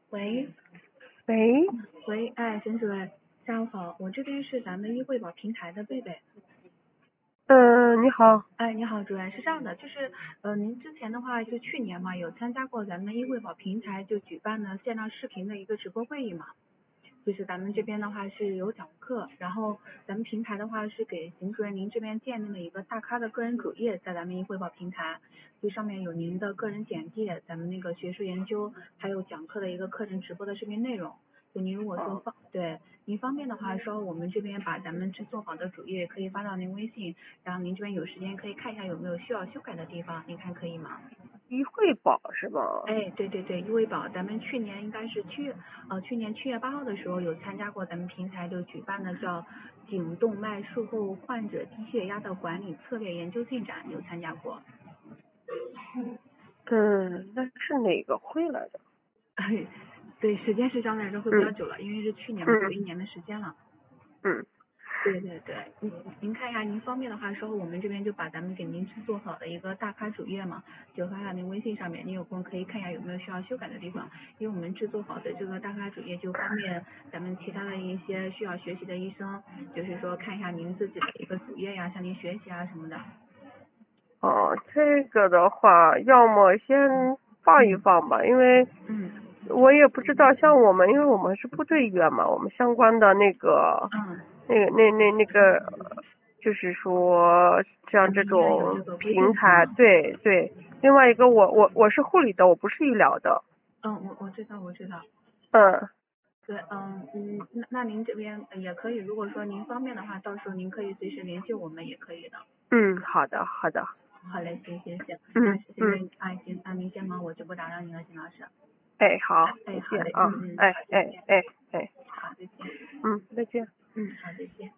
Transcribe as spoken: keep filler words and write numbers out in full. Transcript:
喂， 喂， 喂，哎，沈主任，下午好，我这边是咱们医惠保平台的贝贝。 嗯，你好。 哎，你好，主任，是这样的，就是呃，您之前的话，就去年嘛，有参加过咱们医惠保平台就举办的线上视频的一个直播会议嘛。就是咱们这边的话是有讲课，然后咱们平台的话是给邢主任您这边建立了一个大咖的个人主页，在咱们医惠保平台，就上面有您的个人简介，咱们那个学术研究，还有讲课的一个课程直播的视频内容。就您如果说方对您方便的话，说我们这边把咱们制作好的主页可以发到您微信，然后您这边有时间可以看一下有没有需要修改的地方，您看可以吗？ 医惠保是吗？ 哎，对对对，医惠保，咱们去年应该是七月，呃，去年七月八号的时候有参加过咱们平台就举办的叫颈动脉术后患者低血压的管理策略研究进展，有参加过。 嗯，那是哪个会来着？ 哎，对，时间是相对来说会比较久了，因为是去年嘛，有一年的时间了。 嗯。 对对对，您您看一下，您方便的话，稍后我们这边就把咱们给您制作好的一个大咖主页嘛，就发到您微信上面，您有空可以看一下有没有需要修改的地方，因为我们制作好的这个大咖主页就方便咱们其他的一些需要学习的医生，就是说看一下您自己的一个主页呀，向您学习啊什么的。 哦，这个的话，要么先放一放吧，因为嗯我也不知道，像我们，因为我们是部队医院嘛，我们相关的那个， 嗯， 那个那那那个，就是说像这咱们医院有这种个规定是平台， 吗？ 对对。另外一个我，我我是护理的，我不是医疗的。 嗯，我我知道我知道。 嗯。 对，嗯嗯，那那您这边也可以，如果说您方便的话，到时候您可以随时联系我们也可以的。 嗯，好的好的。 好嘞，行行行，那嗯嗯。 现在啊行，那您先忙，我就不打扰您了，邢老师。 哎，好， 哎， 再好嘞， 见啊。 嗯嗯， 哎好，再见， 哎哎哎， 好，再见， 嗯，再见。 嗯，好，再见。